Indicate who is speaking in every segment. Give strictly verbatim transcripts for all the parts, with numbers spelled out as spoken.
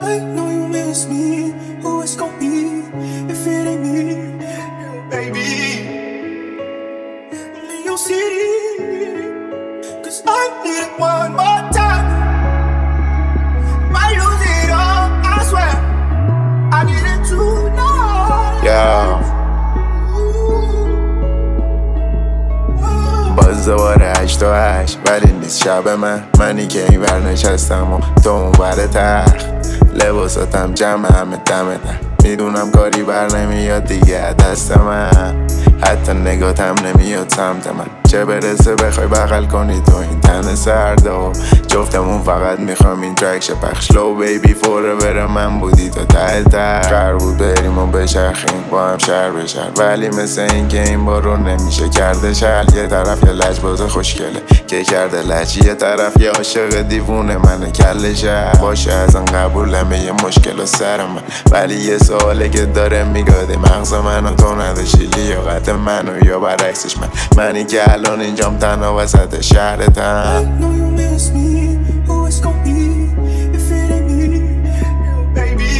Speaker 1: I know you miss me, who it's gon' be if it ain't me, baby. In your city, cause I need it one more time. Might lose it all, I swear. I need it tonight.
Speaker 2: Yeah. باز دوباره هشت تا هشت ولی نیست شب من، منی که این ور نشستم و تو اون ور تخت. لباساتم جمع همه دم در، میدونم کاری بر نمیاد دیگه دست من، حتی نگاتم نمیاد سمت من. چه برسه بخوای بغل کنی تو این تن سرد و جفتمون فقط میخوام این ترک شه پخش. لو بیبی فوره بره من بودی تا ته ته، قرار بود بریم و بچرخیم با هم شهر به شهر، ولی مثل این که این بار رو نمیشه کرده شهر. یه طرف یه لجباز خوشگله که کرده لج، یه طرف یه عاشق دیوونه منه کله شهر. باشه ازن قبولمه یه مشکل و سر من، ولی یه سواله که داره میگاده مغز منو تو نداشتی لیاقت منو یا برعکسش من، منی که الان اینجام تنها وسط شهرتم.
Speaker 1: I know you miss me, who it's gon' be if it ain't me, baby.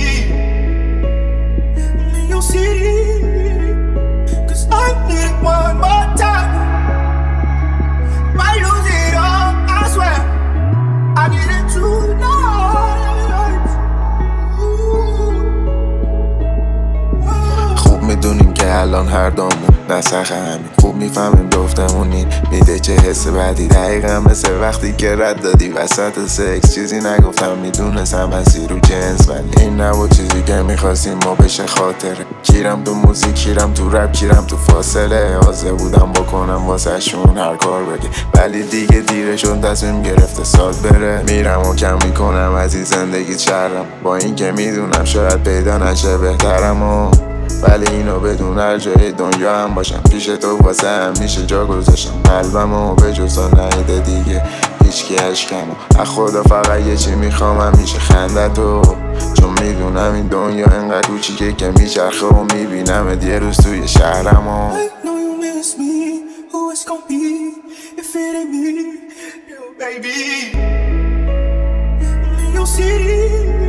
Speaker 1: In your city, cause I need it one more time. Might lose it all, I swear. I need it tonight.
Speaker 2: خوب میدونیم که الان هر دومون نسخ همین، خوب میفهمیم جفتمون این میده چه حس بعدی. دقیقا مثل وقتی که رد دادی وسط سکس، چیزی نگفتم میدونستم هستی رو جنس، ولی این نبود چیزی که میخواستیم ما بشه خاطره. کیرم تو موزیک، کیرم تو رپ، کیرم تو فاصله. حاضر بودم بکنم واسه شون هر کار بگه، ولی دیگه دیره شد تصمیم گرفته ساد بره. میرم و کم میکنم از این زندگی شرم، با این که میدونم شاید پیدا نشه بهترم و ولی اینو بدون هر جای دنیا هم باشم پیش تو واسه همیشه جا گذاشتم قلبمو به جزا نهیده دیگه هیچکی اشکمو. از خدا فقط یه چی میخوام همیشه خندتو، چون میدونم این دنیا انقدر کوچیکه که میچرخه و میبینم یه روز توی شهرمو.
Speaker 1: I know you miss me, who it's gon' be if it ain't me, baby. In your city.